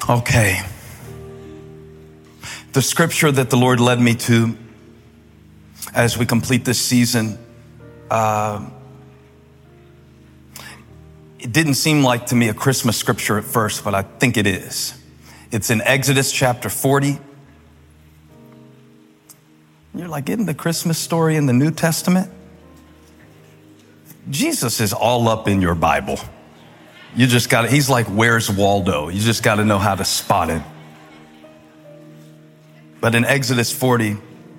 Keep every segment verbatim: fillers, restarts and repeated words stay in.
Okay. The scripture that the Lord led me to as we complete this season, uh, it didn't seem like to me a Christmas scripture at first, but I think it is. It's in Exodus chapter forty. You're like, isn't the Christmas story in the New Testament? Jesus is all up in your Bible. You just got to, he's like, where's Waldo? You just got to know how to spot him. But in Exodus forty,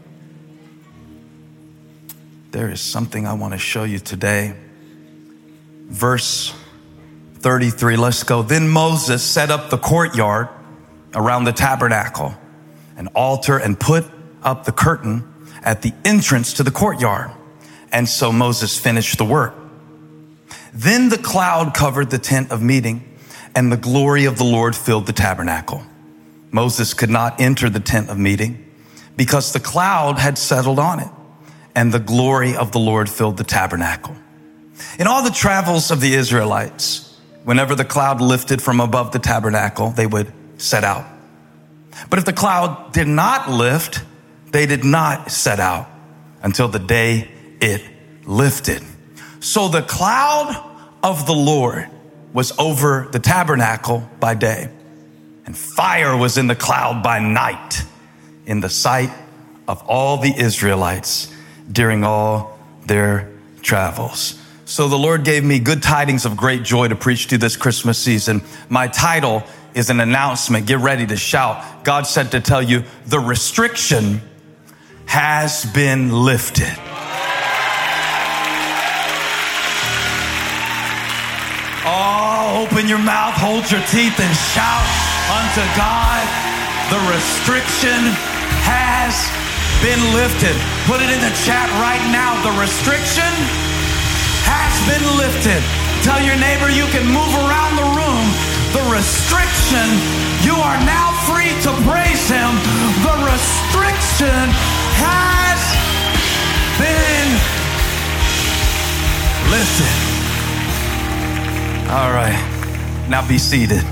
there is something I want to show you today. Verse thirty-three, let's go. Then Moses set up the courtyard around the tabernacle, an altar, and put up the curtain at the entrance to the courtyard. And so Moses finished the work. Then the cloud covered the tent of meeting, and the glory of the Lord filled the tabernacle. Moses could not enter the tent of meeting because the cloud had settled on it, and the glory of the Lord filled the tabernacle. In all the travels of the Israelites, whenever the cloud lifted from above the tabernacle, they would set out. But if the cloud did not lift, they did not set out until the day it lifted. So the cloud of the Lord was over the tabernacle by day, and fire was in the cloud by night, in the sight of all the Israelites during all their travels. So the Lord gave me good tidings of great joy to preach to this Christmas season. My title is an announcement. Get ready to shout. God said to tell you, the restriction has been lifted. Oh, open your mouth, hold your teeth, and shout unto God. The restriction has been lifted. Put it in the chat right now. The restriction has been lifted. Tell your neighbor you can move around the room. The restriction, you are now free to praise him. The restriction has been lifted. All right, now be seated.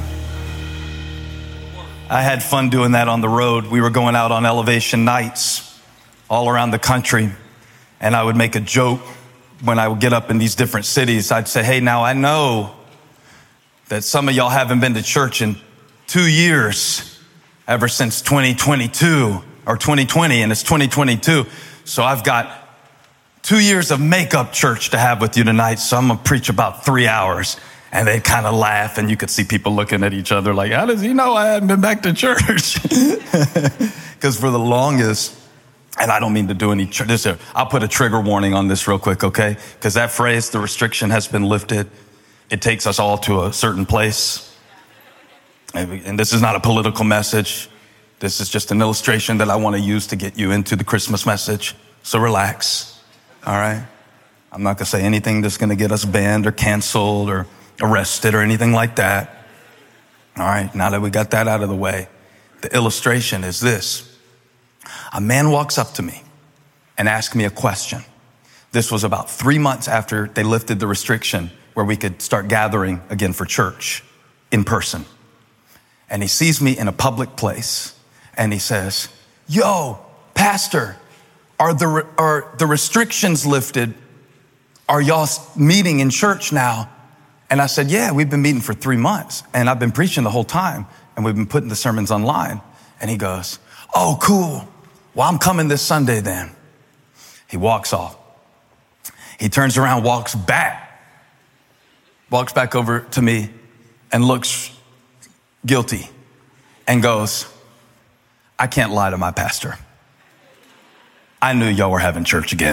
I had fun doing that on the road. We were going out on elevation nights all around the country, and I would make a joke when I would get up in these different cities. I'd say, hey, now I know that some of y'all haven't been to church in two years, ever since twenty twenty-two or twenty twenty, and it's twenty twenty-two. So I've got two years of makeup church to have with you tonight. So I'm going to preach about three hours. And they kind of laugh, and you could see people looking at each other like, how does he know I hadn't been back to church? Because for the longest, and I don't mean to do any, tr- this, I'll put a trigger warning on this real quick, okay? Because that phrase, the restriction has been lifted, it takes us all to a certain place. And this is not a political message. This is just an illustration that I want to use to get you into the Christmas message. So relax, all right? I'm not going to say anything that's going to get us banned or canceled or arrested or anything like that. All right, now that we got that out of the way, the illustration is this. A man walks up to me and asks me a question. This was about three months after they lifted the restriction where we could start gathering again for church in person. And he sees me in a public place and he says, yo, pastor, are the, are the restrictions lifted? Are y'all meeting in church now? And I said, yeah, we've been meeting for three months and I've been preaching the whole time and we've been putting the sermons online. And he goes, oh, cool. Well, I'm coming this Sunday then. He walks off. He turns around, walks back, walks back over to me and looks guilty and goes, I can't lie to my pastor. I knew y'all were having church again.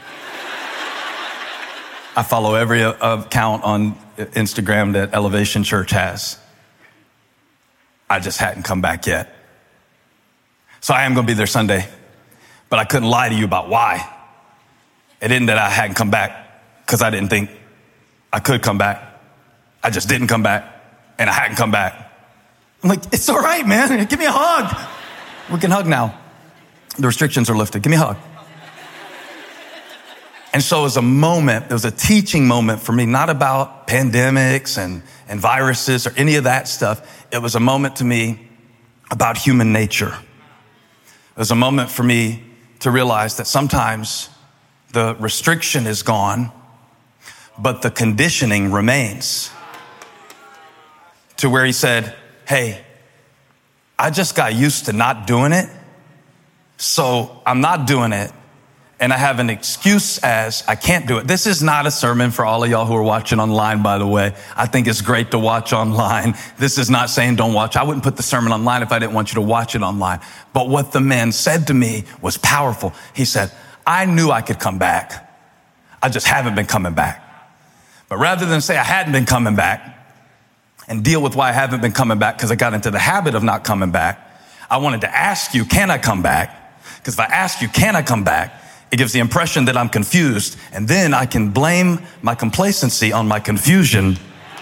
I follow every account on Instagram that Elevation Church has. I just hadn't come back yet. So I am going to be there Sunday, but I couldn't lie to you about why. It isn't that I hadn't come back because I didn't think I could come back. I just didn't come back and I hadn't come back. I'm like, it's all right, man. Give me a hug. We can hug now. The restrictions are lifted. Give me a hug. And so it was a moment, it was a teaching moment for me, not about pandemics and, and viruses or any of that stuff. It was a moment to me about human nature. It was a moment for me to realize that sometimes the restriction is gone, but the conditioning remains. To where he said, hey, I just got used to not doing it, so I'm not doing it. And I have an excuse as I can't do it. This is not a sermon for all of y'all who are watching online, by the way. I think it's great to watch online. This is not saying don't watch. I wouldn't put the sermon online if I didn't want you to watch it online. But what the man said to me was powerful. He said, I knew I could come back. I just haven't been coming back. But rather than say I hadn't been coming back and deal with why I haven't been coming back because I got into the habit of not coming back, I wanted to ask you, can I come back? Because if I ask you, can I come back? It gives the impression that I'm confused, and then I can blame my complacency on my confusion.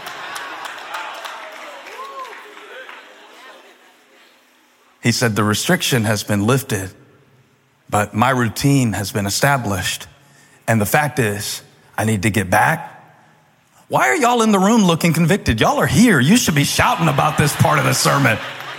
He said, the restriction has been lifted, but my routine has been established. And the fact is, I need to get back. Why are y'all in the room looking convicted? Y'all are here. You should be shouting about this part of the sermon.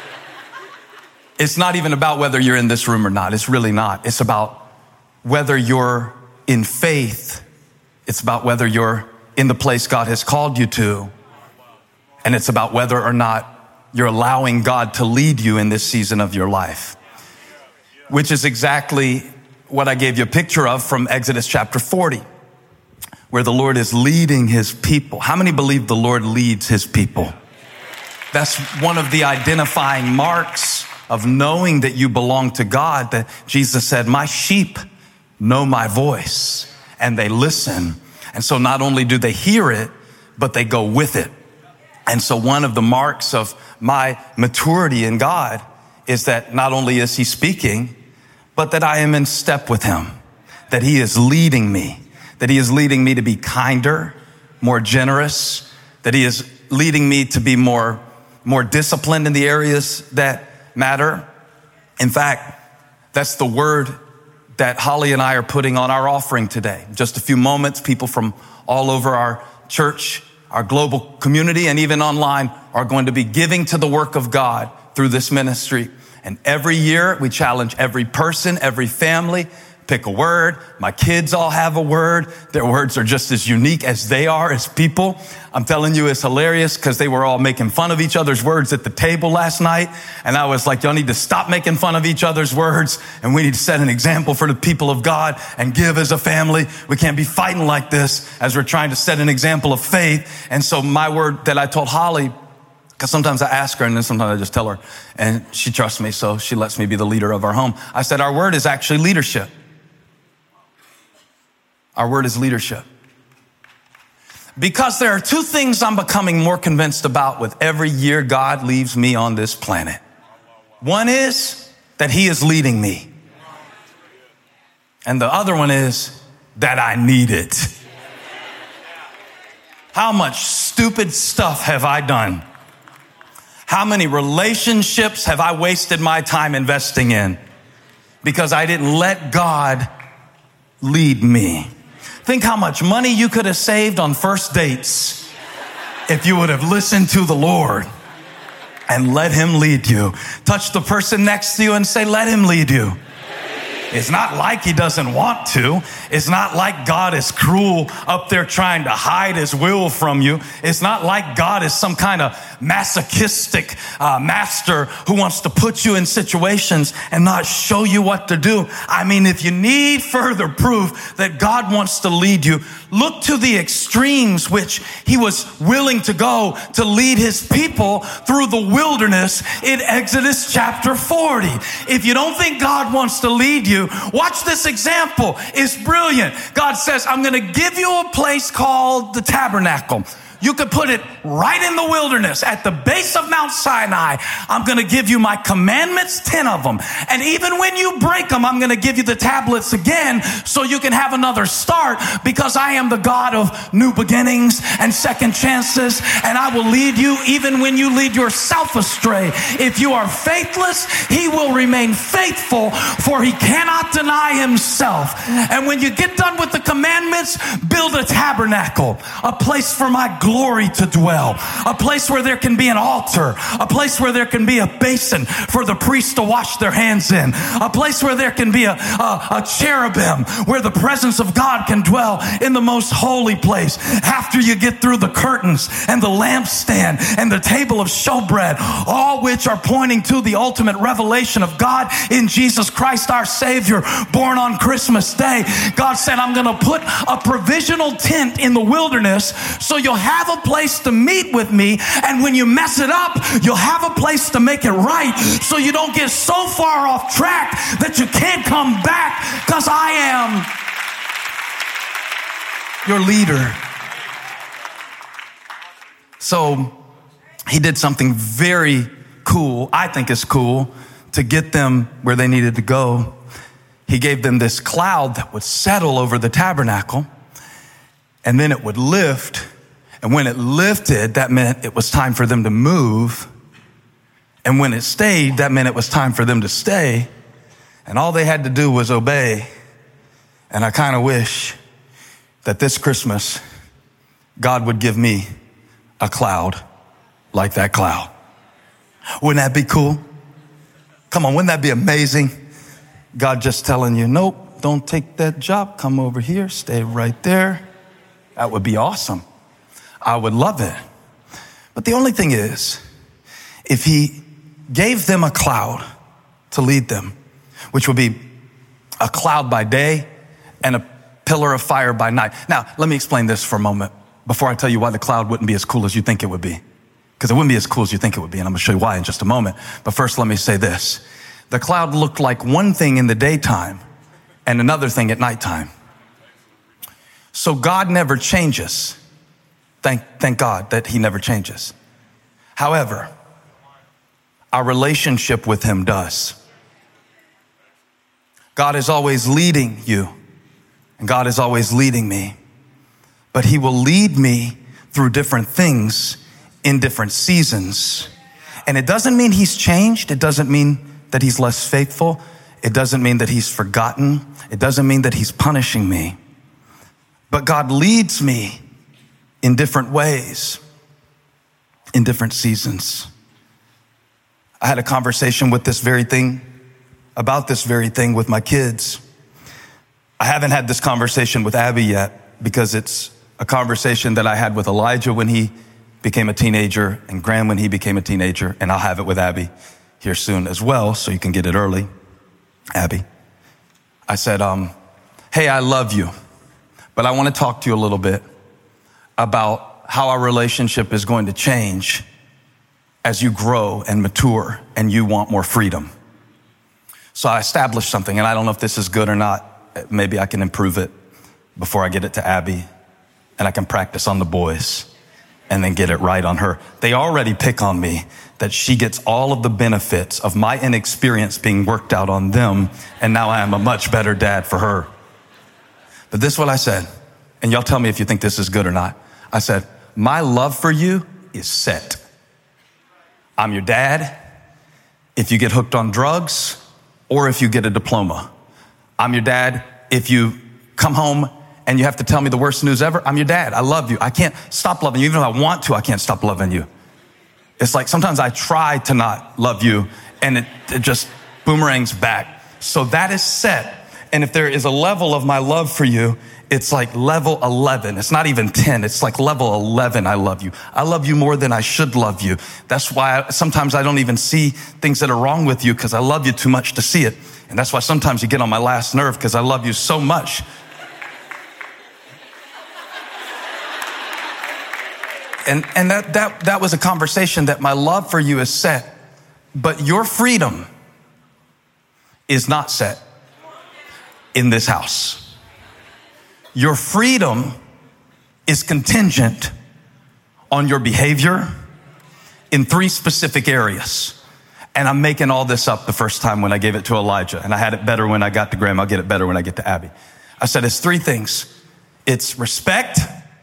It's not even about whether you're in this room or not. It's really not. It's about whether you're in faith. It's about whether you're in the place God has called you to. And it's about whether or not you're allowing God to lead you in this season of your life, which is exactly what I gave you a picture of from Exodus chapter forty, where the Lord is leading his people. How many believe the Lord leads his people? That's one of the identifying marks of knowing that you belong to God, that Jesus said, my sheep know my voice and they listen. And so not only do they hear it, but they go with it. And so one of the marks of my maturity in God is that not only is he speaking, but that I am in step with him, that he is leading me, that he is leading me to be kinder, more generous, that he is leading me to be more, more disciplined in the areas that matter. In fact, that's the word that Holly and I are putting on our offering today. In just a few moments, people from all over our church, our global community, and even online are going to be giving to the work of God through this ministry. And every year we challenge every person, every family, pick a word. My kids all have a word. Their words are just as unique as they are as people. I'm telling you, it's hilarious because they were all making fun of each other's words at the table last night. And I was like, y'all need to stop making fun of each other's words. And we need to set an example for the people of God and give as a family. We can't be fighting like this as we're trying to set an example of faith. And so my word that I told Holly, because sometimes I ask her and then sometimes I just tell her, and she trusts me, so she lets me be the leader of our home. I said, our word is actually leadership. Our word is leadership. Because there are two things I'm becoming more convinced about with every year God leaves me on this planet. One is that he is leading me. And the other one is that I need it. How much stupid stuff have I done? How many relationships have I wasted my time investing in because I didn't let God lead me? Think how much money you could have saved on first dates if you would have listened to the Lord and let him lead you. Touch the person next to you and say, let him lead you. It's not like he doesn't want to. It's not like God is cruel up there trying to hide his will from you. It's not like God is some kind of masochistic uh, master who wants to put you in situations and not show you what to do. I mean, if you need further proof that God wants to lead you, look to the extremes which he was willing to go to lead his people through the wilderness in Exodus chapter forty. If you don't think God wants to lead you, watch this example. It's brilliant. God says, I'm going to give you a place called the tabernacle. You could put it right in the wilderness at the base of Mount Sinai. I'm going to give you my commandments, ten of them. And even when you break them, I'm going to give you the tablets again so you can have another start, because I am the God of new beginnings and second chances. And I will lead you even when you lead yourself astray. If you are faithless, he will remain faithful, for he cannot deny himself. And when you get done with the commandments, build a tabernacle, a place for my glory to dwell, a place where there can be an altar, a place where there can be a basin for the priest to wash their hands in, a place where there can be a, a, a cherubim where the presence of God can dwell in the most holy place. After you get through the curtains and the lampstand and the table of showbread, all which are pointing to the ultimate revelation of God in Jesus Christ, our Savior, born on Christmas Day. God said, I'm going to put a provisional tent in the wilderness so you'll have a place to meet with me. And when you mess it up, you'll have a place to make it right, so you don't get so far off track that you can't come back, because I am your leader. So he did something very cool, I think is cool, to get them where they needed to go. He gave them this cloud that would settle over the tabernacle, and then it would lift. And when it lifted, that meant it was time for them to move. And when it stayed, that meant it was time for them to stay. And all they had to do was obey. And I kind of wish that this Christmas, God would give me a cloud like that cloud. Wouldn't that be cool? Come on, wouldn't that be amazing? God just telling you, nope, don't take that job. Come over here, stay right there. That would be awesome. I would love it. But the only thing is, if he gave them a cloud to lead them, which would be a cloud by day and a pillar of fire by night. Now, let me explain this for a moment before I tell you why the cloud wouldn't be as cool as you think it would be. Because it wouldn't be as cool as you think it would be, and I'm going to show you why in just a moment. But first, let me say this. The cloud looked like one thing in the daytime and another thing at nighttime. So God never changes. Thank, thank God that he never changes. However, our relationship with him does. God is always leading you, and God is always leading me. But he will lead me through different things in different seasons. And it doesn't mean he's changed. It doesn't mean that he's less faithful. It doesn't mean that he's forgotten. It doesn't mean that he's punishing me. But God leads me in different ways, in different seasons. I had a conversation with this very thing, about this very thing with my kids. I haven't had this conversation with Abby yet, because it's a conversation that I had with Elijah when he became a teenager and Graham when he became a teenager, and I'll have it with Abby here soon as well, so you can get it early. Abby, I said, um, hey, I love you, but I want to talk to you a little bit about how our relationship is going to change as you grow and mature and you want more freedom. So I established something, and I don't know if this is good or not. Maybe I can improve it before I get it to Abby, and I can practice on the boys and then get it right on her. They already pick on me that she gets all of the benefits of my inexperience being worked out on them, and now I am a much better dad for her. But this is what I said, and y'all tell me if you think this is good or not. I said, my love for you is set. I'm your dad if you get hooked on drugs or if you get a diploma. I'm your dad if you come home and you have to tell me the worst news ever. I'm your dad. I love you. I can't stop loving you. Even if I want to, I can't stop loving you. It's like sometimes I try to not love you and it, it just boomerangs back. So that is set. And if there is a level of my love for you, it's like level eleven. It's not even ten. It's like level eleven. I love you. I love you more than I should love you. That's why I, sometimes I don't even see things that are wrong with you, because I love you too much to see it. And that's why sometimes you get on my last nerve, because I love you so much. And, and that, that, that was a conversation that my love for you is set, but your freedom is not set in this house. Your freedom is contingent on your behavior in three specific areas. And I'm making all this up the first time when I gave it to Elijah. And I had it better when I got to Graham. I'll get it better when I get to Abby. I said, it's three things. It's respect.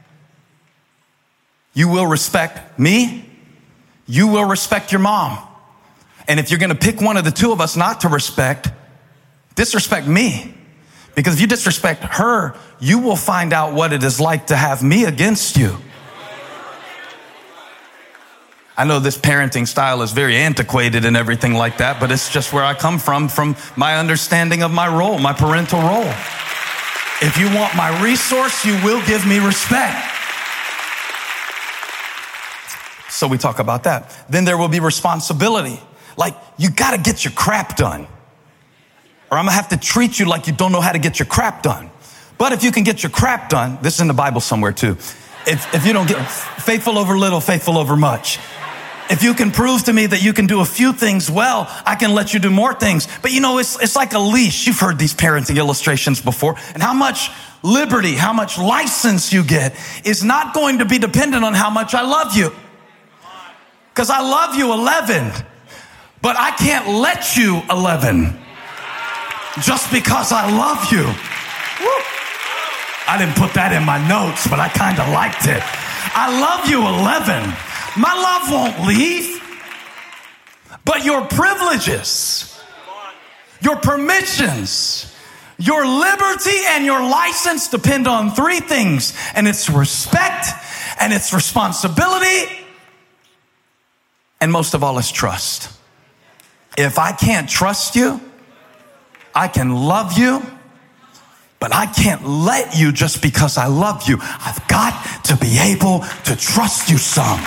You will respect me. You will respect your mom. And if you're going to pick one of the two of us not to respect, disrespect me. Because if you disrespect her, you will find out what it is like to have me against you. I know this parenting style is very antiquated and everything like that, but it's just where I come from, from my understanding of my role, my parental role. If you want my resource, you will give me respect. So we talk about that. Then there will be responsibility. Like, you got to get your crap done, or I'm going to have to treat you like you don't know how to get your crap done. But if you can get your crap done, this is in the Bible somewhere too. If, if you don't get faithful over little, faithful over much. If you can prove to me that you can do a few things well, I can let you do more things. But you know, it's, it's like a leash. You've heard these parenting illustrations before. And how much liberty, how much license you get is not going to be dependent on how much I love you. Because I love you eleven, but I can't let you eleven just because I love you. Woo. I didn't put that in my notes, but I kind of liked it. I love you eleven. My love won't leave, but your privileges, your permissions, your liberty, and your license depend on three things. And it's respect, and it's responsibility, and most of all, it's trust. If I can't trust you, I can love you, but I can't let you just because I love you. I've got to be able to trust you some.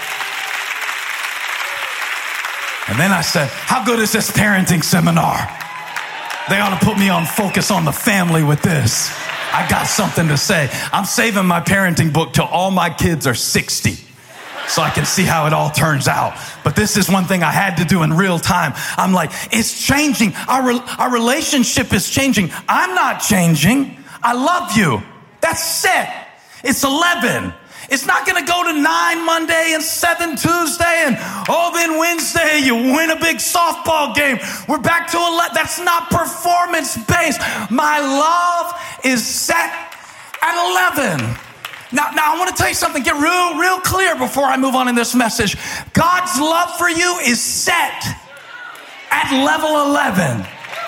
And then I said, how good is this parenting seminar? They ought to put me on Focus on the Family with this. I got something to say. I'm saving my parenting book till all my kids are sixty so I can see how it all turns out. But this is one thing I had to do in real time. I'm like, it's changing. Our, re- our relationship is changing. I'm not changing. I love you. That's set. It's eleven. It's not going to go to nine Monday and seven Tuesday and oh, then Wednesday you win a big softball game. We're back to eleven. That's not performance based. My love is set at eleven. Now, now I want to tell you something. Get real, real clear before I move on in this message. God's love for you is set at level eleven.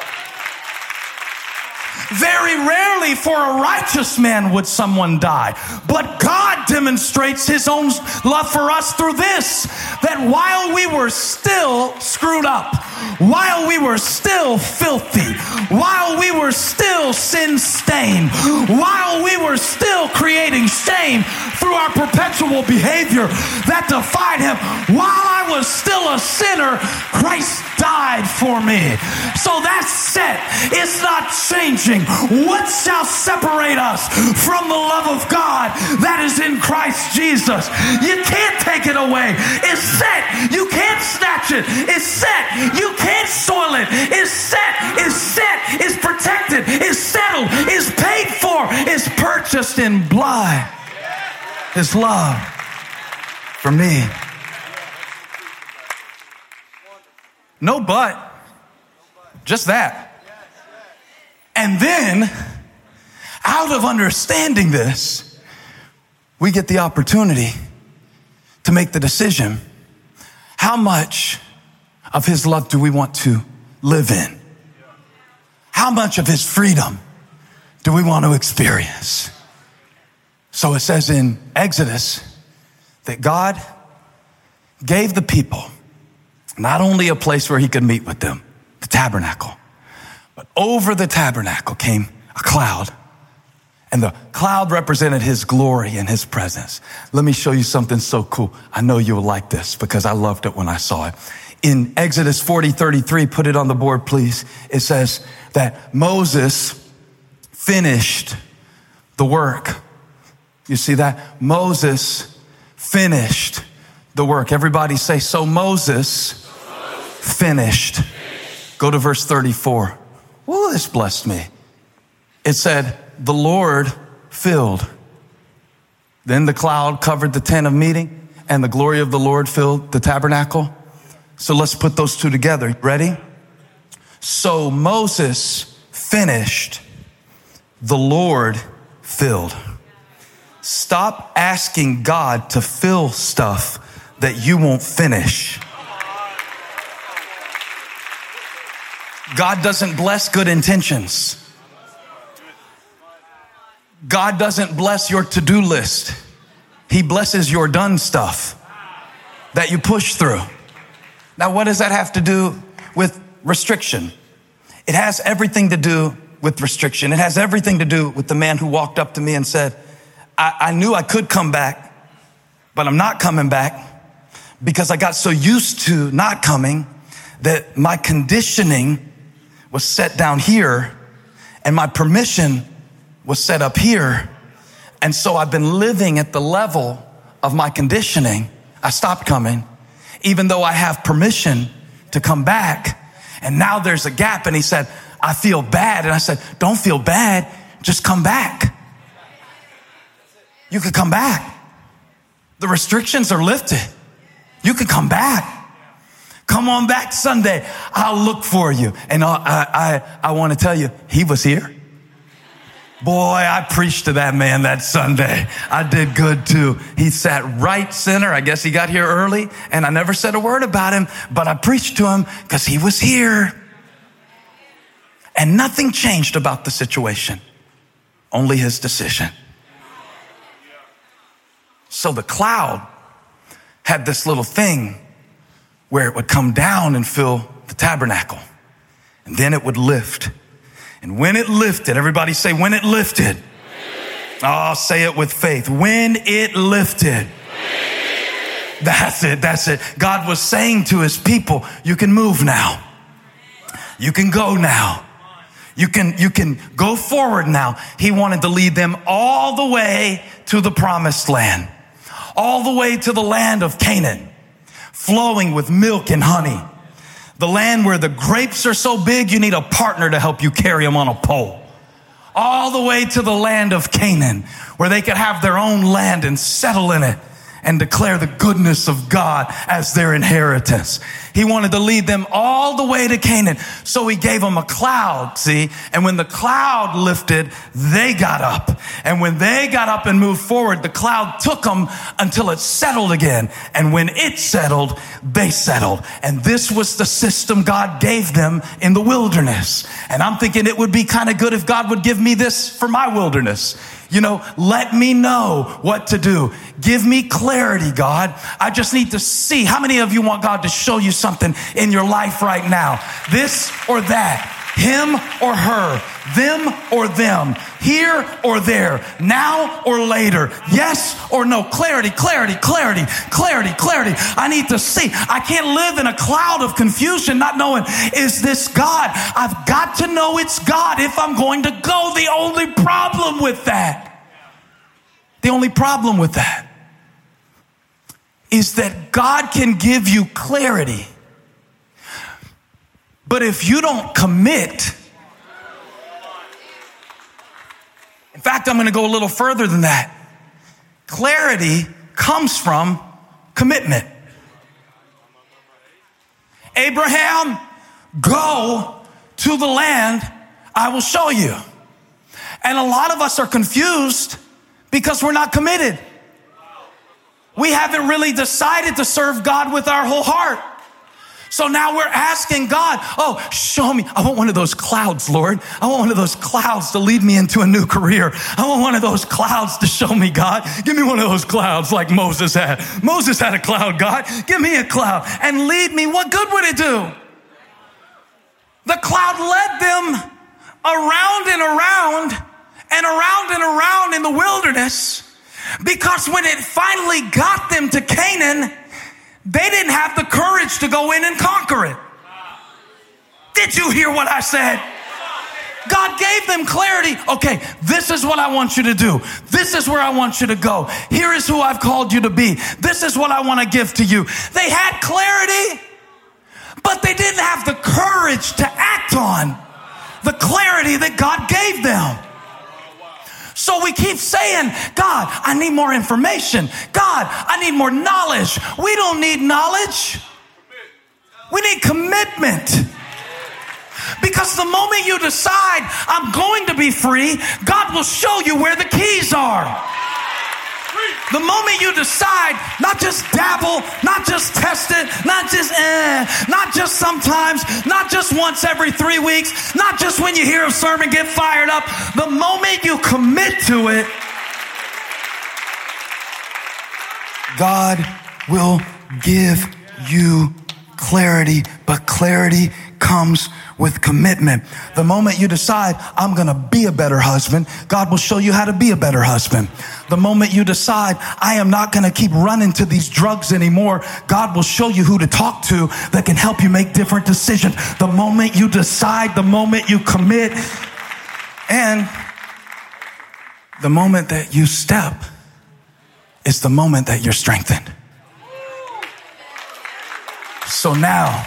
Very rarely for a righteous man would someone die. But God demonstrates his own love for us through this, that while we were still screwed up, while we were still filthy, while we were still sin-stained, while we were still creating shame through our perpetual behavior that defied him, while I was still a sinner, Christ died for me. So that's set. It's not changing. What shall separate us from the love of God that is in Christ Jesus? You can't take it away. It's set. You can't snatch it. It's set. You can't soil it. It's set. It's set. It's protected. It's settled. It's paid for. It's purchased in blood. His love for me. No but. Just that. And then, out of understanding this, we get the opportunity to make the decision. How much of his love do we want to live in? How much of his freedom do we want to experience? So it says in Exodus that God gave the people not only a place where he could meet with them, the tabernacle, but over the tabernacle came a cloud, and the cloud represented his glory and his presence. Let me show you something so cool. I know you'll like this because I loved it when I saw it. In Exodus forty thirty-three, put it on the board, please. It says that Moses finished the work. You see that? Moses finished the work. Everybody say, so Moses finished. Go to verse thirty-four. Well, this blessed me. It said, the Lord filled. Then the cloud covered the tent of meeting, and the glory of the Lord filled the tabernacle. So let's put those two together. Ready? So Moses finished, the Lord filled. Stop asking God to fill stuff that you won't finish. God doesn't bless good intentions. God doesn't bless your to-do list. He blesses your done stuff that you push through. Now, what does that have to do with restriction? It has everything to do with restriction. It has everything to do with the man who walked up to me and said, I, I knew I could come back, but I'm not coming back because I got so used to not coming that my conditioning was set down here and my permission was set up here. And so I've been living at the level of my conditioning. I stopped coming, even though I have permission to come back. And now there's a gap. And he said, I feel bad. And I said, don't feel bad. Just come back. You could come back. The restrictions are lifted. You could come back. Come on back Sunday. I'll look for you. And I, I, I want to tell you, he was here. Boy, I preached to that man that Sunday. I did good too. He sat right center. I guess he got here early and I never said a word about him, but I preached to him because he was here. And nothing changed about the situation. Only his decision. So the cloud had this little thing where it would come down and fill the tabernacle. And then it would lift. And when it lifted, everybody say, when it lifted. Oh, say it with faith. When it lifted. That's it. That's it. God was saying to his people, you can move now. You can go now. You can, you can go forward now. He wanted to lead them all the way to the promised land, all the way to the land of Canaan, flowing with milk and honey. The land where the grapes are so big, you need a partner to help you carry them on a pole. All the way to the land of Canaan, where they could have their own land and settle in it and declare the goodness of God as their inheritance. He wanted to lead them all the way to Canaan. So he gave them a cloud, see? And when the cloud lifted, they got up. And when they got up and moved forward, the cloud took them until it settled again. And when it settled, they settled. And this was the system God gave them in the wilderness. And I'm thinking it would be kind of good if God would give me this for my wilderness. You know, let me know what to do. Give me clarity, God. I just need to see. How many of you want God to show you something in your life right now? This or that. Him or her. Them or them. Here or there. Now or later. Yes or no. Clarity, clarity, clarity, clarity, clarity. I need to see. I can't live in a cloud of confusion not knowing, is this God? I've got to know it's God if I'm going to go. The only problem with that, the only problem with that is that God can give you clarity. But if you don't commit, in fact, I'm going to go a little further than that. Clarity comes from commitment. Abraham, go to the land I will show you. And a lot of us are confused because we're not committed. We haven't really decided to serve God with our whole heart. So now we're asking God, oh, show me. I want one of those clouds, Lord. I want one of those clouds to lead me into a new career. I want one of those clouds to show me, God. Give me one of those clouds like Moses had. Moses had a cloud, God. Give me a cloud and lead me. What good would it do? The cloud led them around and around and around and around in the wilderness, because when it finally got them to Canaan, they didn't have the courage to go in and conquer it. Did you hear what I said? God gave them clarity. Okay, this is what I want you to do. This is where I want you to go. Here is who I've called you to be. This is what I want to give to you. They had clarity, but they didn't have the courage to act on the clarity that God gave them. So we keep saying, God, I need more information. God, I need more knowledge. We don't need knowledge. We need commitment. Because the moment you decide, I'm going to be free, God will show you where the keys are. The moment you decide, not just dabble, not just test it, not just eh, not just sometimes, not just once every three weeks, not just when you hear a sermon get fired up. The moment you commit to it, God will give you clarity, but clarity comes with commitment. The moment you decide, I'm going to be a better husband, God will show you how to be a better husband. The moment you decide, I am not going to keep running to these drugs anymore, God will show you who to talk to that can help you make different decisions. The moment you decide, the moment you commit, and the moment that you step is the moment that you're strengthened. So now,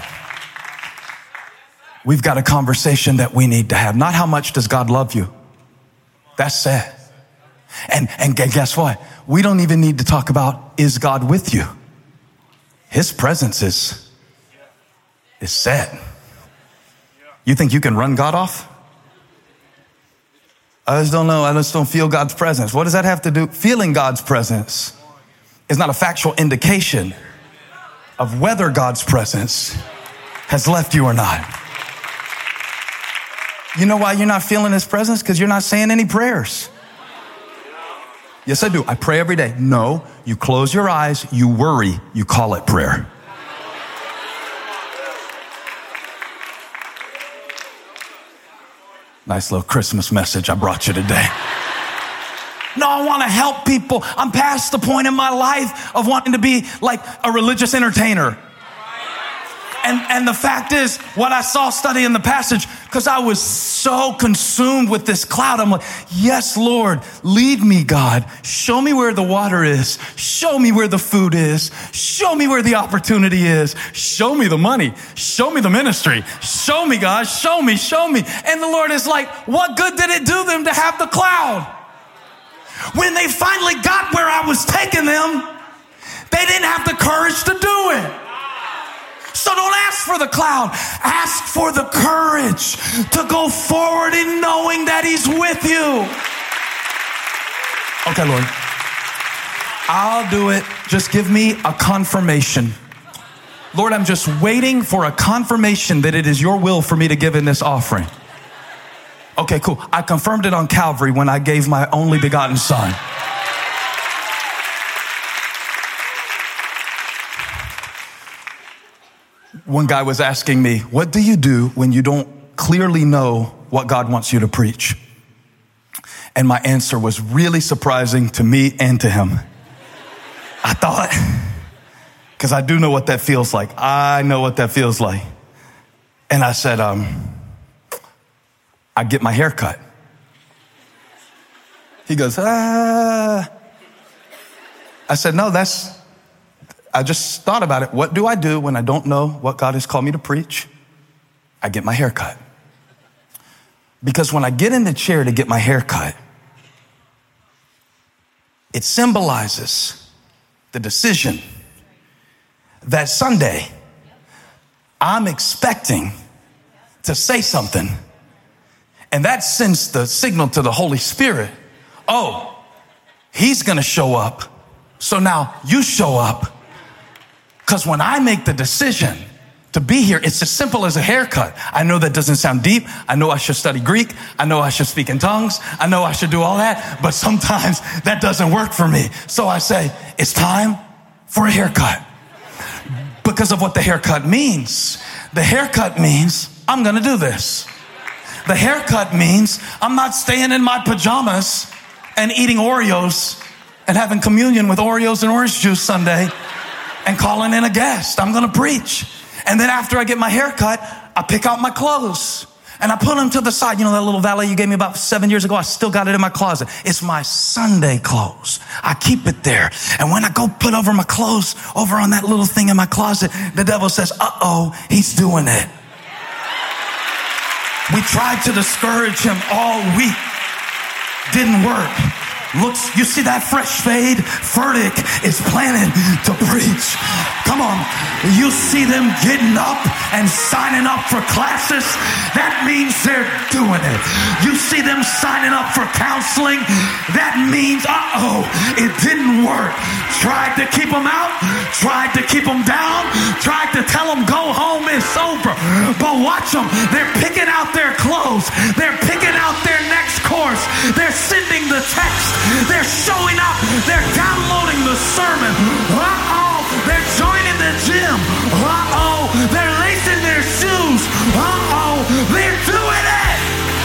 we've got a conversation that we need to have. Not how much does God love you. That's sad. And, and guess what? We don't even need to talk about, is God with you? His presence is, is sad. You think you can run God off? I just don't know. I just don't feel God's presence. What does that have to do? Feeling God's presence is not a factual indication of whether God's presence has left you or not. You know why you're not feeling his presence? Because you're not saying any prayers. Yes, I do. I pray every day. No, you close your eyes, you worry, you call it prayer. Nice little Christmas message I brought you today. No, I want to help people. I'm past the point in my life of wanting to be like a religious entertainer. And, and the fact is, what I saw studying the passage, because I was so consumed with this cloud, I'm like, yes, Lord, lead me, God. Show me where the water is. Show me where the food is. Show me where the opportunity is. Show me the money. Show me the ministry. Show me, God. Show me, show me. And the Lord is like, what good did it do them to have the cloud? When they finally got where I was taking them, they didn't have the courage to do it. So don't ask for the cloud. Ask for the courage to go forward in knowing that he's with you. Okay, Lord. I'll do it. Just give me a confirmation. Lord, I'm just waiting for a confirmation that it is your will for me to give in this offering. Okay, cool. I confirmed it on Calvary when I gave my only begotten son. One guy was asking me, what do you do when you don't clearly know what God wants you to preach? And my answer was really surprising to me and to him. I thought, because I do know what that feels like. I know what that feels like. And I said, um, I get my hair cut. He goes, ah. I said, no, that's, I just thought about it. What do I do when I don't know what God has called me to preach? I get my hair cut. Because when I get in the chair to get my hair cut, it symbolizes the decision that Sunday I'm expecting to say something, and that sends the signal to the Holy Spirit. Oh, he's going to show up. So now you show up. Because when I make the decision to be here, it's as simple as a haircut. I know that doesn't sound deep. I know I should study Greek. I know I should speak in tongues. I know I should do all that. But sometimes that doesn't work for me. So I say, it's time for a haircut. Because of what the haircut means. The haircut means I'm going to do this. The haircut means I'm not staying in my pajamas and eating Oreos and having communion with Oreos and orange juice Sunday and calling in a guest. I'm going to preach. And then after I get my hair cut, I pick out my clothes and I put them to the side. You know that little valet you gave me about seven years ago? I still got it in my closet. It's my Sunday clothes. I keep it there. And when I go put over my clothes over on that little thing in my closet, the devil says, uh-oh, he's doing it. We tried to discourage him all week. Didn't work. Looks, you see that fresh fade? Furtick is planning to preach. Come on. You see them getting up and signing up for classes? That means they're doing it. You see them signing up for counseling? That means, uh-oh, it didn't work. Tried to keep them out, tried to keep them down, tried to tell them go home, it's over. But watch them. They're picking out their clothes. They're picking out their next course. They're sending the text. They're showing up. They're downloading the sermon. Uh-oh. They're joining the gym. Uh-oh. They're lacing their shoes. Uh-oh. They're doing it.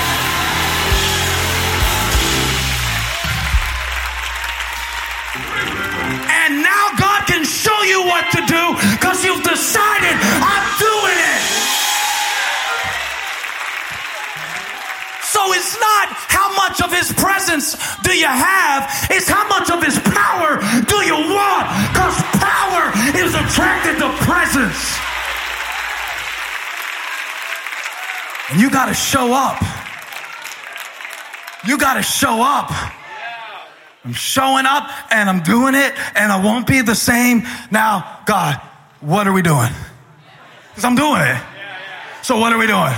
And now God can show you what to do because you've decided, I'm doing it. So it's not how much of his presence do you have, it's how much of his power do you want, because power is attracted to presence. And you got to show up. You got to show up. I'm showing up and I'm doing it and I won't be the same. Now, God, what are we doing? Because I'm doing it. So what are we doing?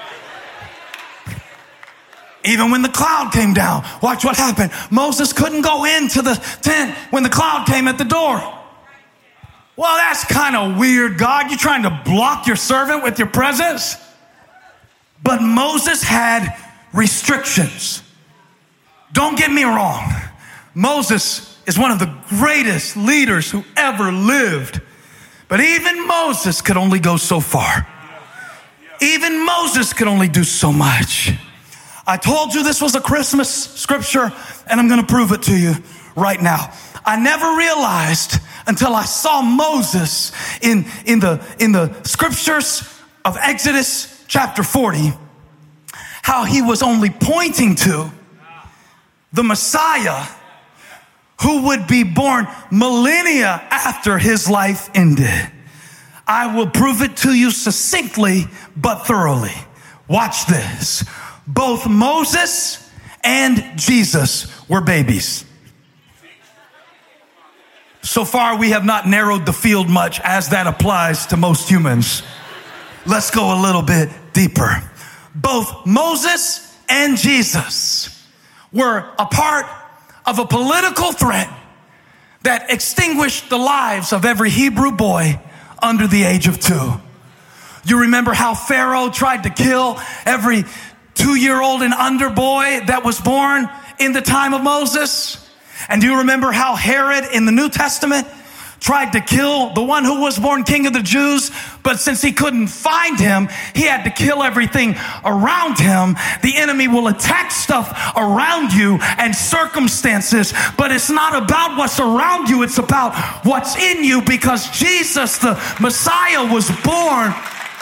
Even when the cloud came down, watch what happened. Moses couldn't go into the tent when the cloud came at the door. Well, that's kind of weird, God. You're trying to block your servant with your presence? But Moses had restrictions. Don't get me wrong. Moses is one of the greatest leaders who ever lived. But even Moses could only go so far. Even Moses could only do so much. I told you this was a Christmas scripture, and I'm going to prove it to you right now. I never realized until I saw Moses in, in, the, in the scriptures of Exodus chapter forty, how he was only pointing to the Messiah who would be born millennia after his life ended. I will prove it to you succinctly but thoroughly. Watch this. Both Moses and Jesus were babies. So far, we have not narrowed the field much as that applies to most humans. Let's go a little bit deeper. Both Moses and Jesus were a part of a political threat that extinguished the lives of every Hebrew boy under the age of two. You remember how Pharaoh tried to kill every two-year-old and under boy that was born in the time of Moses? And do you remember how Herod in the New Testament tried to kill the one who was born king of the Jews, but since he couldn't find him, he had to kill everything around him? The enemy will attack stuff around you and circumstances, but it's not about what's around you, it's about what's in you, because Jesus, the Messiah, was born.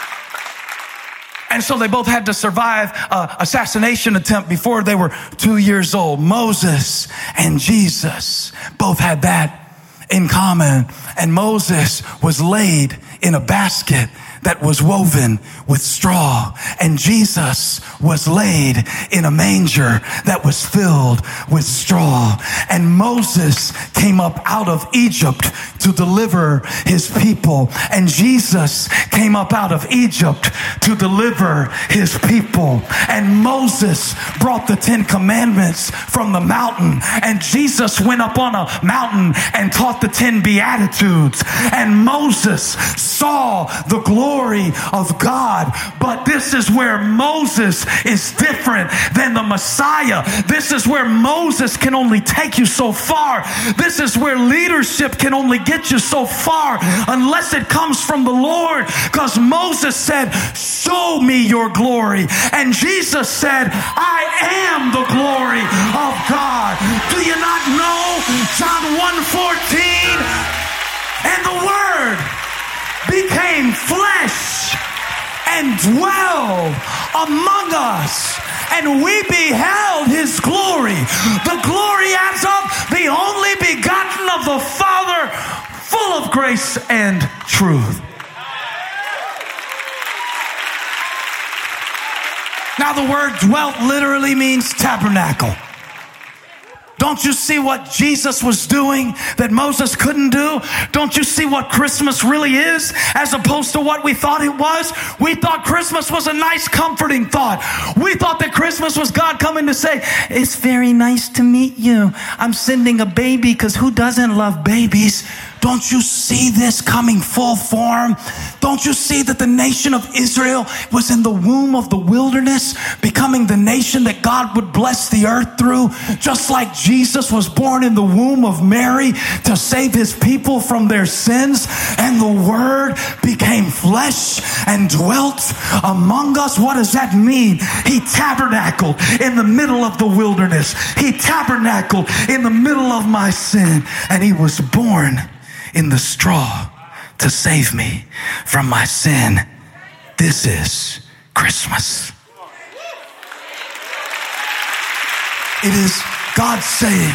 And so they both had to survive an assassination attempt before they were two years old. Moses and Jesus both had that in common. And Moses was laid in a basket that was woven with straw. And Jesus was laid in a manger that was filled with straw. And Moses came up out of Egypt to deliver his people. And Jesus came up out of Egypt to deliver his people. And Moses brought the Ten Commandments from the mountain. And Jesus went up on a mountain and taught the Ten Beatitudes. And Moses saw the glory of God. But this is where Moses is different than the Messiah. This is where Moses can only take you so far. This is where leadership can only get you so far unless it comes from the Lord. Because Moses said, show me your glory. And Jesus said, I am the glory of God. Do you not know John one fourteen? And the Word became flesh and dwelled among us, and we beheld his glory, the glory as of the only begotten of the Father, full of grace and truth. Now the word dwelt literally means tabernacle. Don't you see what Jesus was doing that Moses couldn't do? Don't you see what Christmas really is as opposed to what we thought it was? We thought Christmas was a nice, comforting thought. We thought that Christmas was God coming to say, it's very nice to meet you. I'm sending a baby because who doesn't love babies? Don't you see this coming full form? Don't you see that the nation of Israel was in the womb of the wilderness, becoming the nation that God would bless the earth through? Just like Jesus was born in the womb of Mary to save his people from their sins, and the Word became flesh and dwelt among us. What does that mean? He tabernacled in the middle of the wilderness. He tabernacled in the middle of my sin, and he was born in the straw to save me from my sin. This is Christmas. It is God saying,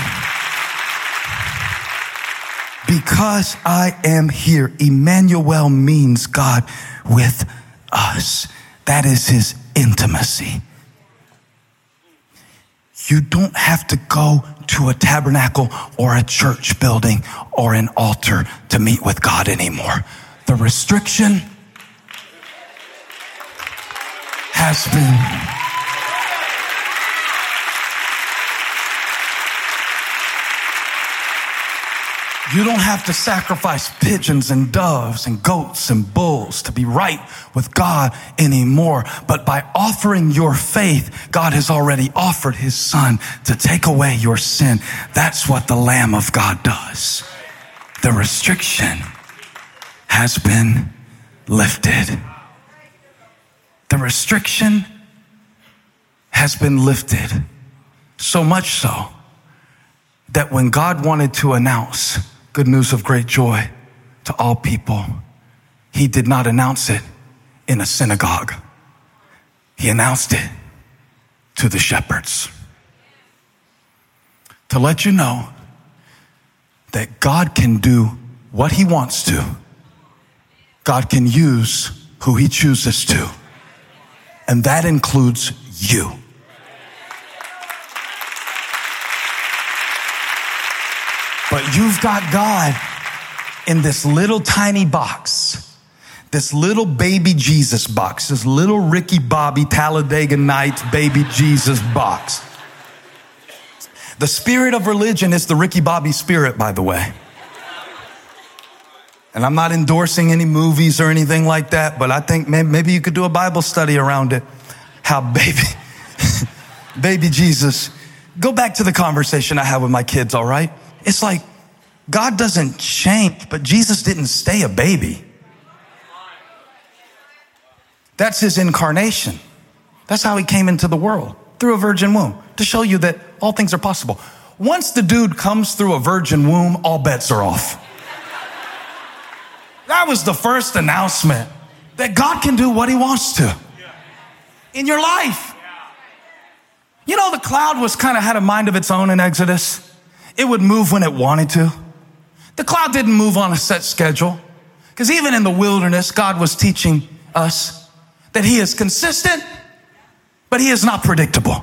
because I am here. Emmanuel means God with us. That is his intimacy. You don't have to go to a tabernacle or a church building or an altar to meet with God anymore. The restriction has been You don't have to sacrifice pigeons and doves and goats and bulls to be right with God anymore. But by offering your faith, God has already offered his son to take away your sin. That's what the Lamb of God does. The restriction has been lifted. The restriction has been lifted. So much so that when God wanted to announce good news of great joy to all people, he did not announce it in a synagogue. He announced it to the shepherds. To let you know that God can do what he wants to. God can use who he chooses to. And that includes you. But you've got God in this little tiny box, this little baby Jesus box, this little Ricky Bobby Talladega Nights baby Jesus box. The spirit of religion is the Ricky Bobby spirit, by the way. And I'm not endorsing any movies or anything like that, but I think maybe, maybe you could do a Bible study around it. How baby, baby Jesus. Go back to the conversation I had with my kids, all right? It's like God doesn't change, but Jesus didn't stay a baby. That's his incarnation. That's how he came into the world, through a virgin womb, to show you that all things are possible. Once the dude comes through a virgin womb, all bets are off. That was the first announcement that God can do what he wants to in your life. You know, the cloud was kind of had a mind of its own in Exodus. It would move when it wanted to. The cloud didn't move on a set schedule, because even in the wilderness, God was teaching us that he is consistent, but he is not predictable.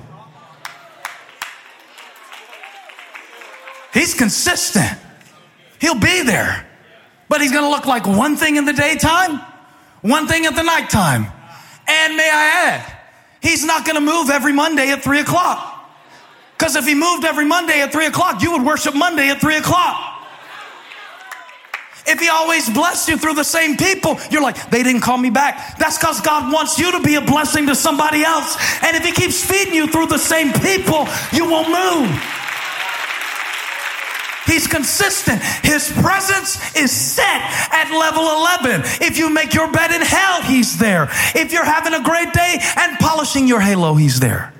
He's consistent. He'll be there, but he's going to look like one thing in the daytime, one thing at the nighttime. And may I add, he's not going to move every Monday at three o'clock. Because if he moved every Monday at three o'clock, you would worship Monday at three o'clock. If he always blessed you through the same people, you're like, they didn't call me back. That's because God wants you to be a blessing to somebody else. And if he keeps feeding you through the same people, you won't move. He's consistent. His presence is set at level eleven. If you make your bed in hell, he's there. If you're having a great day and polishing your halo, he's there.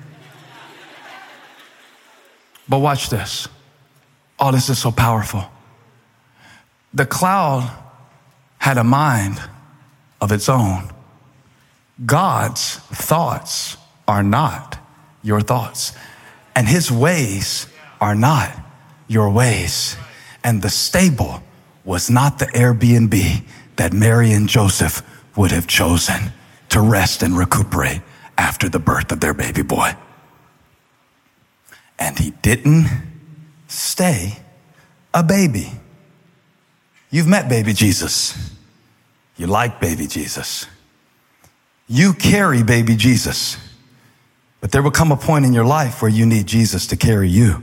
But watch this. Oh, this is so powerful. The cloud had a mind of its own. God's thoughts are not your thoughts, and his ways are not your ways. And the stable was not the Airbnb that Mary and Joseph would have chosen to rest and recuperate after the birth of their baby boy. And he didn't stay a baby. You've met baby Jesus. You like baby Jesus. You carry baby Jesus. But there will come a point in your life where you need Jesus to carry you.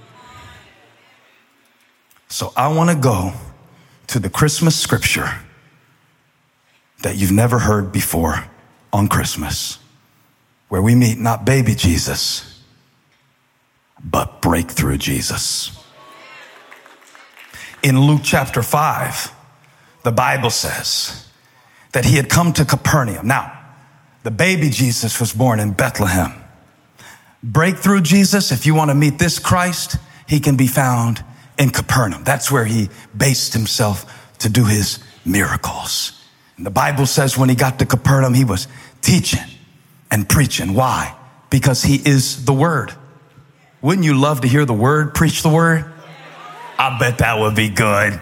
So I want to go to the Christmas scripture that you've never heard before on Christmas, where we meet not baby Jesus, but breakthrough Jesus. In Luke chapter five, the Bible says that he had come to Capernaum. Now, the baby Jesus was born in Bethlehem. Breakthrough Jesus, if you want to meet this Christ, he can be found in Capernaum. That's where he based himself to do his miracles. And the Bible says when he got to Capernaum, he was teaching and preaching. Why? Because he is the Word. Wouldn't you love to hear the Word preach the Word? I bet that would be good.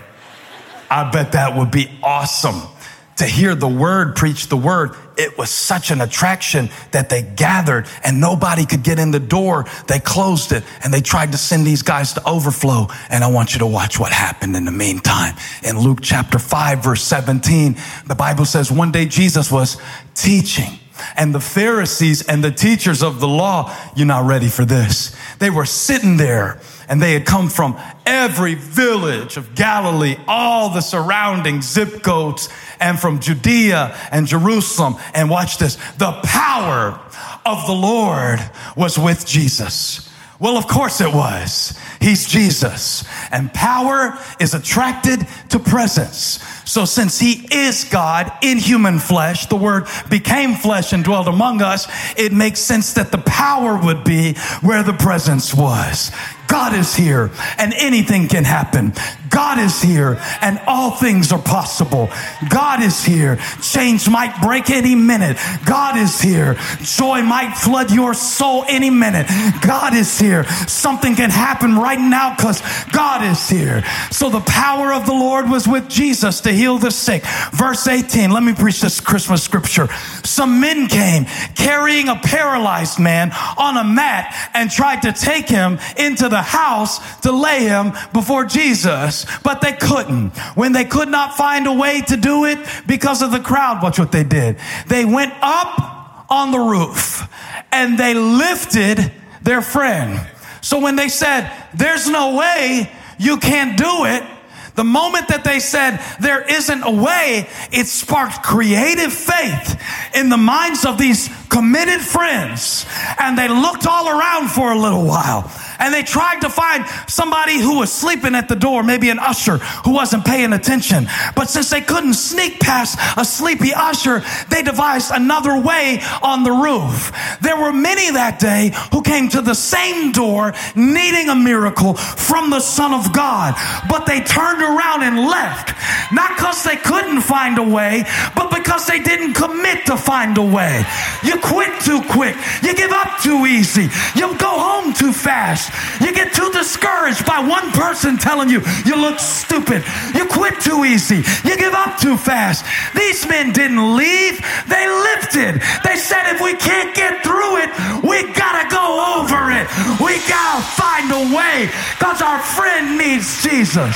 I bet that would be awesome to hear the Word preach the Word. It was such an attraction that they gathered and nobody could get in the door. They closed it and they tried to send these guys to overflow. And I want you to watch what happened in the meantime. In Luke chapter five, verse seventeen, the Bible says one day Jesus was teaching. And the Pharisees and the teachers of the law, you're not ready for this. They were sitting there and they had come from every village of Galilee, all the surrounding zip codes, and from Judea and Jerusalem. And watch this. The power of the Lord was with Jesus. Well, of course it was. He's Jesus. And power is attracted to presence. So since he is God in human flesh, the Word became flesh and dwelt among us, it makes sense that the power would be where the presence was. God is here and anything can happen. God is here and all things are possible. God is here. Change might break any minute. God is here. Joy might flood your soul any minute. God is here. Something can happen right now because God is here. So the power of the Lord was with Jesus to heal the sick. Verse eighteen, let me preach this Christmas scripture. Some men came carrying a paralyzed man on a mat and tried to take him into the house to lay him before Jesus, but they couldn't. When they could not find a way to do it because of the crowd, watch what they did. They went up on the roof and they lifted their friend. So when they said, there's no way, you can't do it, the moment that they said there isn't a way, it sparked creative faith in the minds of these committed friends. And they looked all around for a little while. And they tried to find somebody who was sleeping at the door, maybe an usher who wasn't paying attention. But since they couldn't sneak past a sleepy usher, they devised another way on the roof. There were many that day who came to the same door needing a miracle from the Son of God. But they turned around and left. Not because they couldn't find a way, but because they didn't commit to find a way. You quit too quick. You give up too easy. You go home too fast. You get too discouraged by one person telling you you look stupid. You quit too easy. You give up too fast. These men didn't leave. They lifted. They said if we can't get through it, we gotta go over it. We gotta find a way because our friend needs Jesus.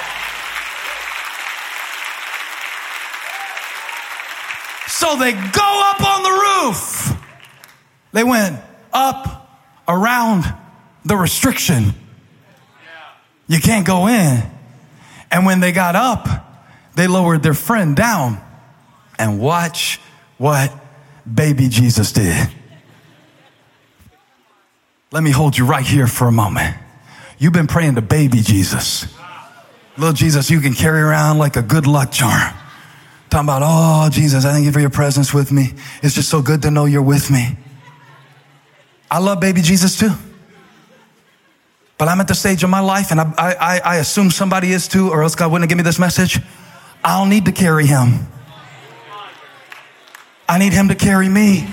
So they go up on the roof. They went up around the restriction. You can't go in. And when they got up, they lowered their friend down. And watch what baby Jesus did. Let me hold you right here for a moment. You've been praying to baby Jesus. Little Jesus you can carry around like a good luck charm. Talking about, oh, Jesus, I thank you for your presence with me. It's just so good to know you're with me. I love baby Jesus too. But I'm at the stage of my life, and I, I, I assume somebody is too, or else God wouldn't give me this message. I don't need to carry him. I need him to carry me.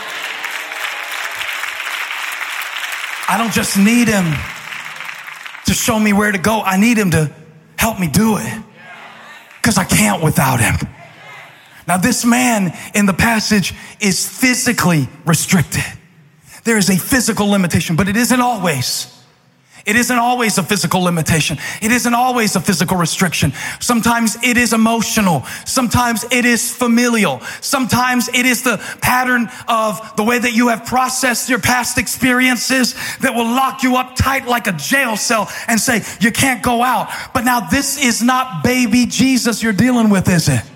I don't just need him to show me where to go. I need him to help me do it, because I can't without him. Now, this man in the passage is physically restricted. There is a physical limitation, but it isn't always. It isn't always a physical limitation. It isn't always a physical restriction. Sometimes it is emotional. Sometimes it is familial. Sometimes it is the pattern of the way that you have processed your past experiences that will lock you up tight like a jail cell and say, you can't go out. But now this is not baby Jesus you're dealing with, is it?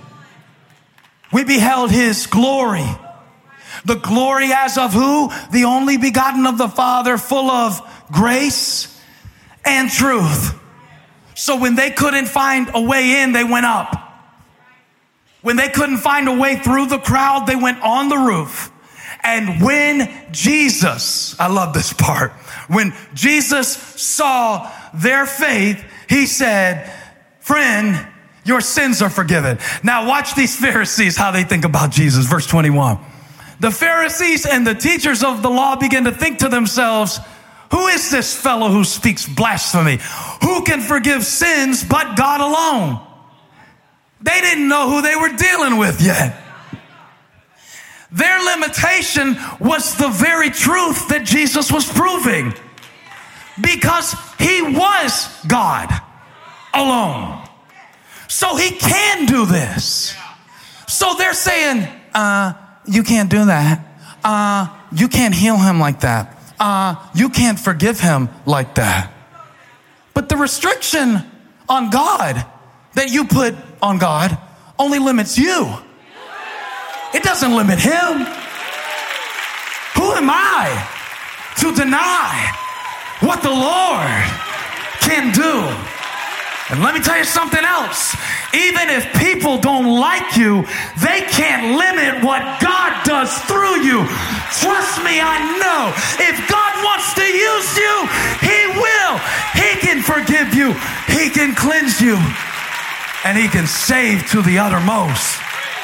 We beheld his glory. The glory as of who? The only begotten of the Father, full of grace and truth. So when they couldn't find a way in, they went up. When they couldn't find a way through the crowd, they went on the roof. And when Jesus, I love this part, when Jesus saw their faith, he said, friend, your sins are forgiven. Now watch these Pharisees, how they think about Jesus. Verse twenty-one. The Pharisees and the teachers of the law began to think to themselves, who is this fellow who speaks blasphemy? Who can forgive sins but God alone? They didn't know who they were dealing with yet. Their limitation was the very truth that Jesus was proving, because he was God alone. So he can do this. So they're saying, uh, you can't do that. Uh, you can't heal him like that. Uh, you can't forgive him like that. But the restriction on God that you put on God only limits you. It doesn't limit him. Who am I to deny what the Lord can do? And let me tell you something else. Even if people don't like you, they can't limit what God does through you. Trust me, I know. If God wants to use you, he will. He can forgive you. He can cleanse you. And he can save to the uttermost.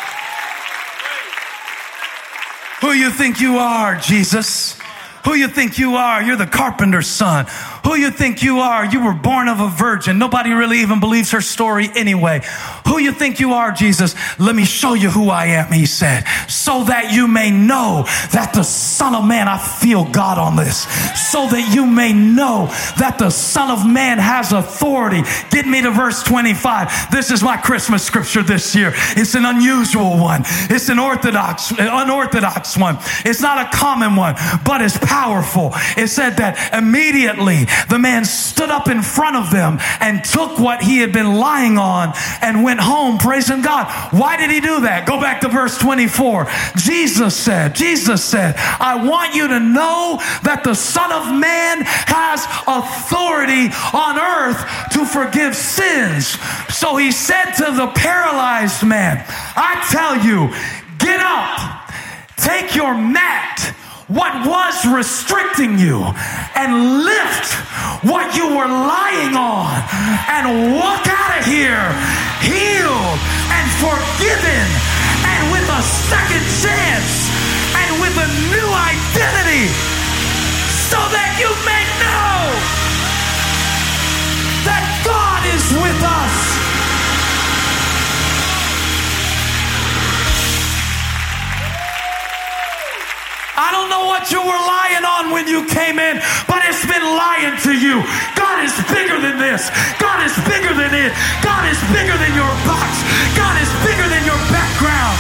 Who you think you are, Jesus? Who you think you are? You're the carpenter's son. Who you think you are? You were born of a virgin. Nobody really even believes her story anyway. Who you think you are, Jesus? Let me show you who I am, he said, so that you may know that the Son of Man, I feel God on this, so that you may know that the Son of Man has authority. Get me to verse twenty-five. This is my Christmas scripture this year. It's an unusual one. It's an orthodox, unorthodox one. It's not a common one, but it's powerful. It said that immediately the man stood up in front of them and took what he had been lying on and went home praising God. Why did he do that? Go back to verse twenty-four. Jesus said, Jesus said, I want you to know that the Son of Man has authority on earth to forgive sins. So he said to the paralyzed man, I tell you, get up, take your mat, what was restricting you, and lift what you were lying on and walk out of here healed and forgiven and with a second chance and with a new identity, so that you may know that God is with us. I don't know what you were lying on when you came in, but it's been lying to you. God is bigger than this. God is bigger than it. God is bigger than your box. God is bigger than your background.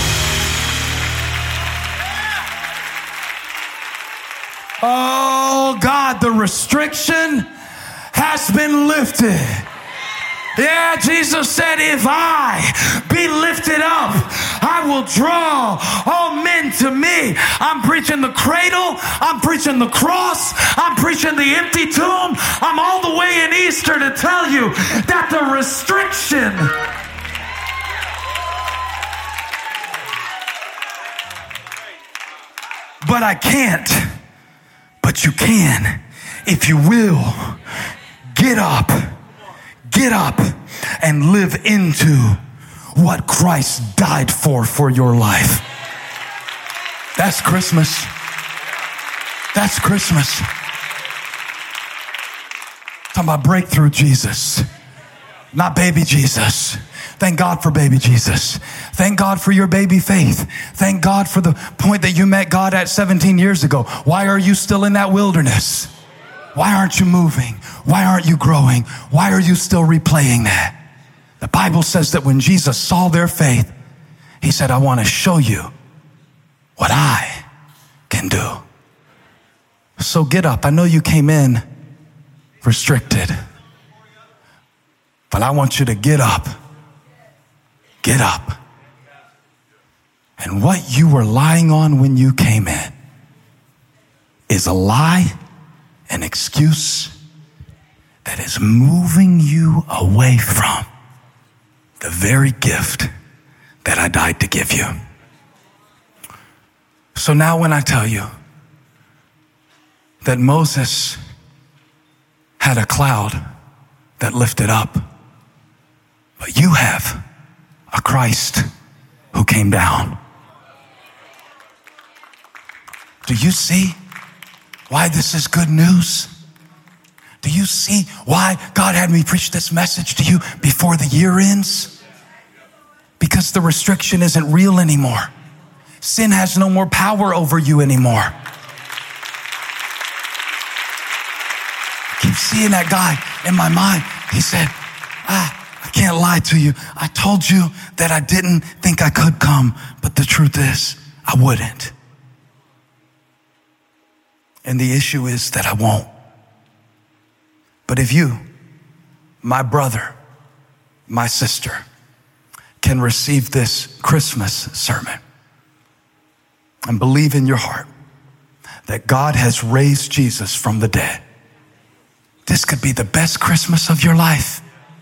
Oh God, the restriction has been lifted. Yeah, Jesus said, if I be lifted up, I will draw all men to me. I'm preaching the cradle. I'm preaching the cross. I'm preaching the empty tomb. I'm all the way in Easter to tell you that the restriction but I can't. But you can. If you will, get up. Get up and live into what Christ died for for your life. That's Christmas. That's Christmas. Talking about breakthrough Jesus, not baby Jesus. Thank God for baby Jesus. Thank God for your baby faith. Thank God for the point that you met God at seventeen years ago. Why are you still in that wilderness? Why aren't you moving? Why aren't you growing? Why are you still replaying that? The Bible says that when Jesus saw their faith, he said, I want to show you what I can do. So get up. I know you came in restricted, but I want you to get up. Get up. And what you were lying on when you came in is a lie, an excuse that is moving you away from the very gift that I died to give you. So now when I tell you that Moses had a cloud that lifted up, but you have a Christ who came down. Do you see why this is good news? Do you see why God had me preach this message to you before the year ends? Because the restriction isn't real anymore. Sin has no more power over you anymore. I keep seeing that guy in my mind. He said, ah, I can't lie to you. I told you that I didn't think I could come, but the truth is, I wouldn't. And the issue is that I won't. But if you, my brother, my sister, can receive this Christmas sermon and believe in your heart that God has raised Jesus from the dead, this could be the best Christmas of your life.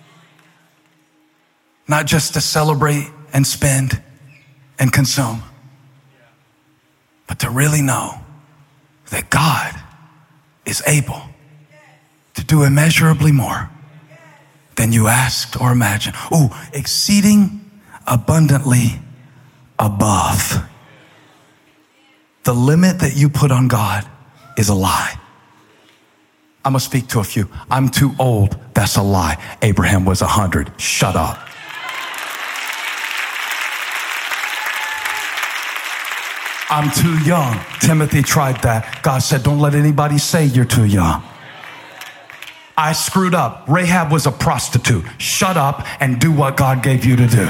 Not just to celebrate and spend and consume, but to really know that God is able to do immeasurably more than you asked or imagined. Ooh, exceeding abundantly above. The limit that you put on God is a lie. I'm gonna speak to a few. I'm too old. That's a lie. Abraham was a hundred. Shut up. I'm too young. Timothy tried that. God said, don't let anybody say you're too young. I screwed up. Rahab was a prostitute. Shut up and do what God gave you to do.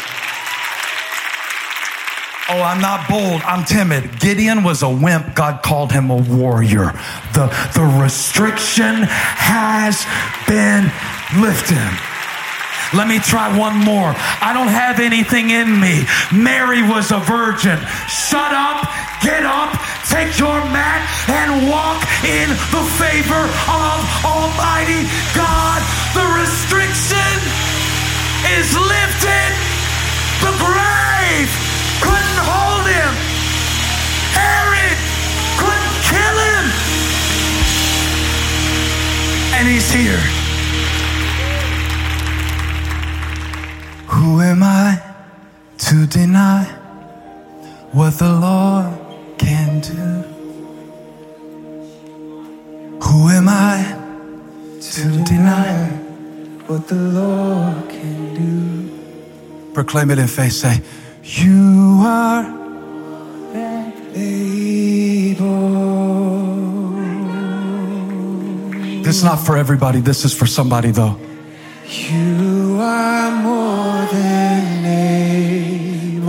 Oh, I'm not bold. I'm timid. Gideon was a wimp. God called him a warrior. The, the restriction has been lifted. Let me try one more. I don't have anything in me. Mary was a virgin. Shut up, get up, take your mat, and walk in the favor of Almighty God. The restriction is lifted. The grave couldn't hold him. Herod couldn't kill him. And he's here. Who am I to deny what the Lord can do? Who am I to deny what the Lord can do? Proclaim it in faith. Say, you are able. This is not for everybody. This is for somebody, though. You are more than able.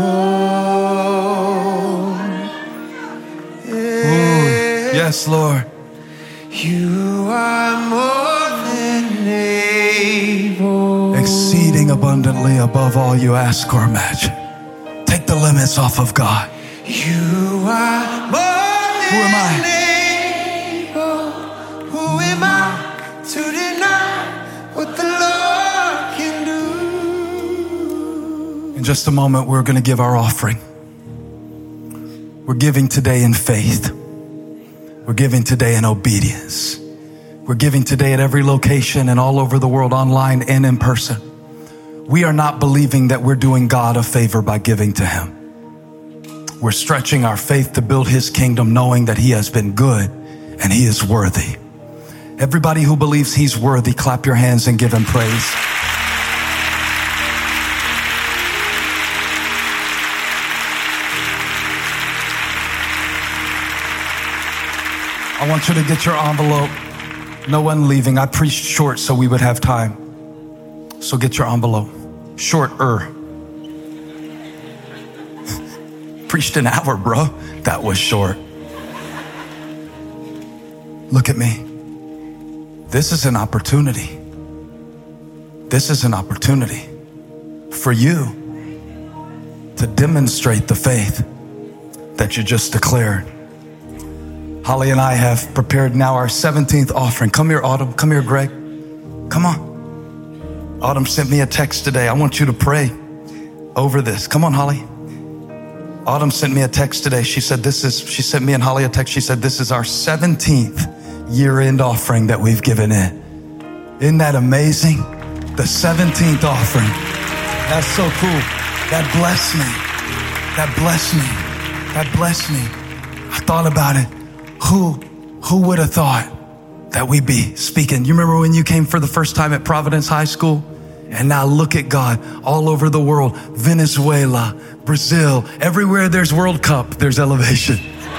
Ooh, yes, Lord. You are more than able. Exceeding abundantly above all you ask or imagine. Take the limits off of God. You are more than Who am I? able. Who am I to deny what the Lord can do? In just a moment, we're going to give our offering. We're giving today in faith. We're giving today in obedience. We're giving today at every location and all over the world, online and in person. We are not believing that we're doing God a favor by giving to Him. We're stretching our faith to build His kingdom, knowing that He has been good and He is worthy. Everybody who believes He's worthy, clap your hands and give Him praise. I want you to get your envelope. No one leaving. I preached short so we would have time. So get your envelope. Shorter. Preached an hour, bro. That was short. Look at me. This is an opportunity. This is an opportunity for you to demonstrate the faith that you just declared. Holly and I have prepared now our seventeenth offering. Come here, Autumn. Come here, Greg. Come on. Autumn sent me a text today. I want you to pray over this. Come on, Holly. Autumn sent me a text today. She said, this is, she sent me and Holly a text. She said, this is our seventeenth year-end offering that we've given in. Isn't that amazing? The seventeenth offering. That's so cool. That blessed me. That blessed me. That blessed me. I thought about it. Who, who would have thought that we'd be speaking? You remember when you came for the first time at Providence High School? And now look at God all over the world. Venezuela, Brazil, everywhere there's World Cup, there's Elevation.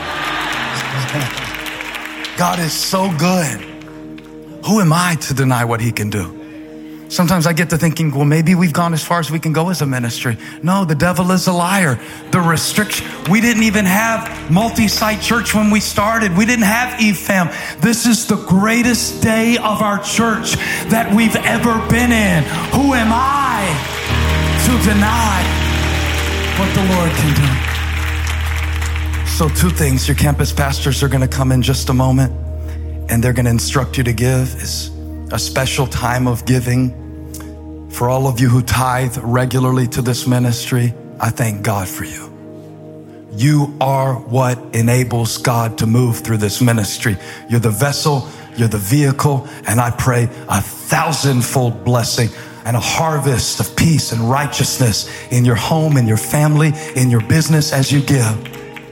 God is so good. Who am I to deny what he can do? Sometimes I get to thinking, well, maybe we've gone as far as we can go as a ministry. No, the devil is a liar. The restriction, we didn't even have multi-site church when we started. We didn't have E F A M. This is the greatest day of our church that we've ever been in. Who am I to deny what the Lord can do? So two things. Your campus pastors are going to come in just a moment, and they're going to instruct you to give. Is a special time of giving. For all of you who tithe regularly to this ministry, I thank God for you. You are what enables God to move through this ministry. You're the vessel, you're the vehicle, and I pray a thousandfold blessing and a harvest of peace and righteousness in your home, in your family, in your business as you give.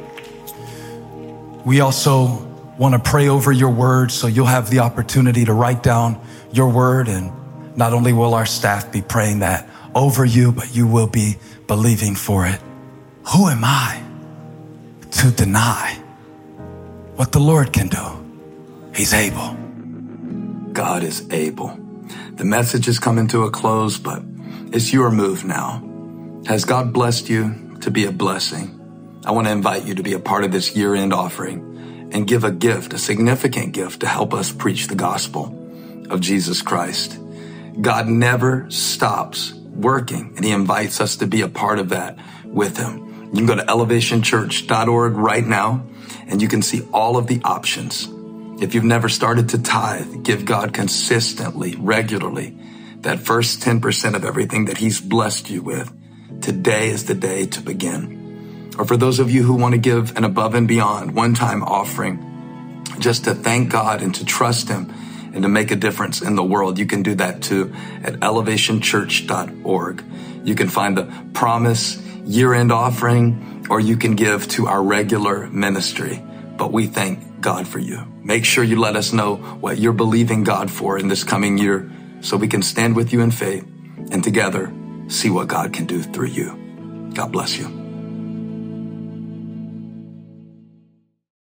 We also want to pray over your word, so you'll have the opportunity to write down your word, and not only will our staff be praying that over you, but you will be believing for it. Who am I to deny what the Lord can do? He's able. God is able. The message is coming to a close, but it's your move now. Has God blessed you to be a blessing? I want to invite you to be a part of this year-end offering and give a gift, a significant gift, to help us preach the gospel of Jesus Christ. God never stops working, and he invites us to be a part of that with him. You can go to elevation church dot org right now, and you can see all of the options. If you've never started to tithe, give God consistently, regularly, that first ten percent of everything that he's blessed you with, today is the day to begin. Or for those of you who want to give an above and beyond one-time offering, just to thank God and to trust him and to make a difference in the world, you can do that too at elevation church dot org. You can find the Promise year-end offering, or you can give to our regular ministry. But we thank God for you. Make sure you let us know what you're believing God for in this coming year, so we can stand with you in faith and together see what God can do through you. God bless you.